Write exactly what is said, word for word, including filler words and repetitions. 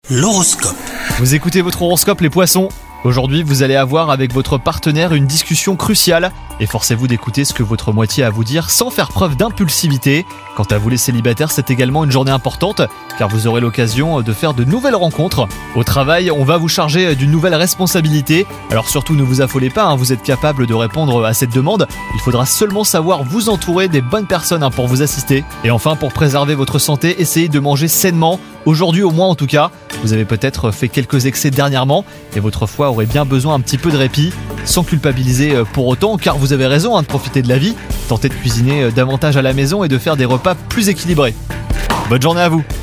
L'horoscope. Vous écoutez votre horoscope les poissons. Aujourd'hui, vous allez avoir avec votre partenaire une discussion cruciale. Efforcez-vous d'écouter ce que votre moitié a à vous dire sans faire preuve d'impulsivité. Quant à vous les célibataires, c'est également une journée importante car vous aurez l'occasion de faire de nouvelles rencontres. Au travail, on va vous charger d'une nouvelle responsabilité. Alors surtout ne vous affolez pas, hein, vous êtes capable de répondre à cette demande. Il faudra seulement savoir vous entourer des bonnes personnes hein, pour vous assister. Et enfin, pour préserver votre santé, essayez de manger sainement. Aujourd'hui au moins en tout cas. Vous avez peut-être fait quelques excès dernièrement et votre foie aurait bien besoin un petit peu de répit, sans culpabiliser pour autant, car vous avez raison hein, de profiter de la vie. Tentez de cuisiner davantage à la maison et de faire des repas plus équilibrés. Bonne journée à vous!